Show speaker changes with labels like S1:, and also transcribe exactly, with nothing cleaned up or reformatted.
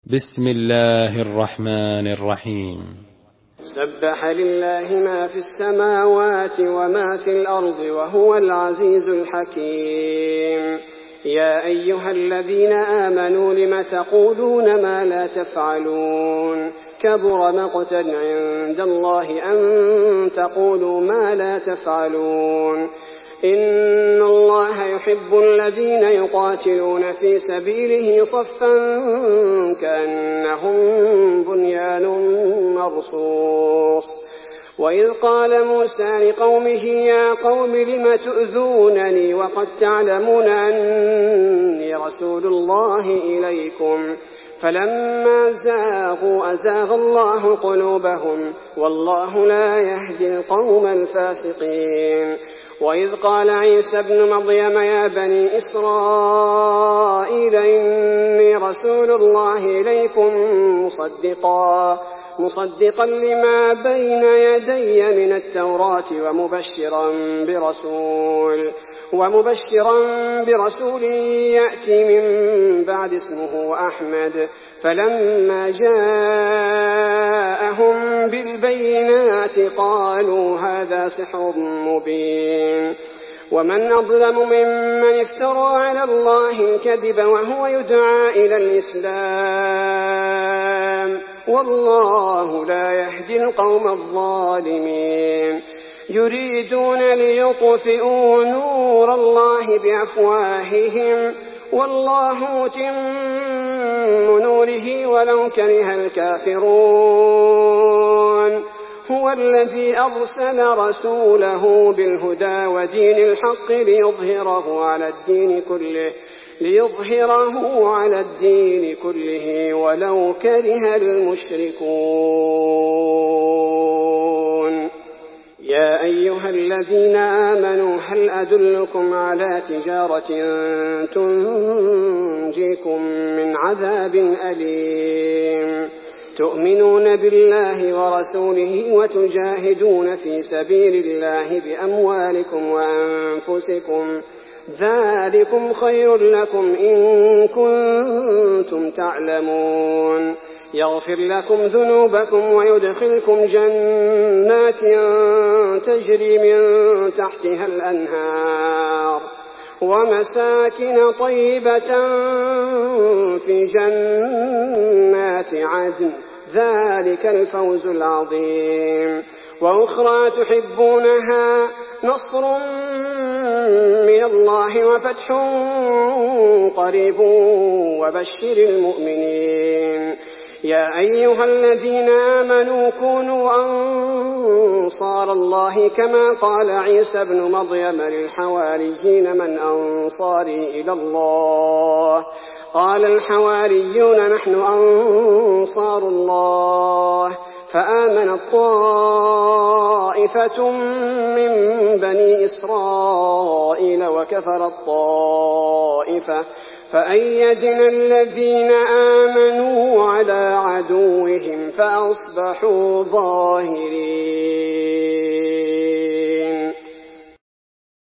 S1: بسم الله الرحمن الرحيم.
S2: سبح لله ما في السماوات وما في الأرض وهو العزيز الحكيم. يا أيها الذين آمنوا لم تقولون ما لا تفعلون كبر مقتا عند الله أن تقولوا ما لا تفعلون. إن الله يحب الذين يقاتلون في سبيله صفا كأنهم بنيان مرصوص. وإذ قال موسى لقومه يا قوم لم تؤذونني وقد تعلمون أني رسول الله إليكم فلما زاغوا أزاغ الله قلوبهم والله لا يهدي القوم الفاسقين. وإذ قال عيسى ابن مريم يا بني إسرائيل إني رسول الله إليكم مصدقا مصدقا لما بين يدي من التوراة ومبشرا برسول ومبشرا برسول يأتي من بعد اسمه أحمد. فلما جاءهم بالبينات قالوا هذا سحر مبين. ومن أظلم ممن افترى على الله الكذب وهو يدعى إلى الإسلام والله لا يهدي القوم الظالمين. يريدون ليطفئوا نور الله بأفواههم والله متم نوره ولو كره الكافرون. هو الذي أرسل رسوله بالهدى ودين الحق ليظهره على الدين كله ليظهره على الدين كله ولو كره المشركون. يا أيها الذين آمنوا هل أدلكم على تجارة تنجيكم من عذاب أليم تؤمنون بالله ورسوله وتجاهدون في سبيل الله بأموالكم وأنفسكم ذلكم خير لكم إن كنتم تعلمون. يغفر لكم ذنوبكم ويدخلكم جنات تجري من تحتها الأنهار ومساكن طيبة في جنات عدن ذلك الفوز العظيم. وأخرى تحبونها نصر من الله وفتح قريب وبشر المؤمنين. يا أيها الذين آمنوا كونوا أنصار الله كما قال عيسى ابن مريم للحواريين من أنصاري إلى الله قال الحواريون نحن أنصار الله. فآمنت طائفة من بني إسرائيل وكفرت طائفة فأيدنا الذين آمنوا على عدوهم فأصبحوا ظاهرين.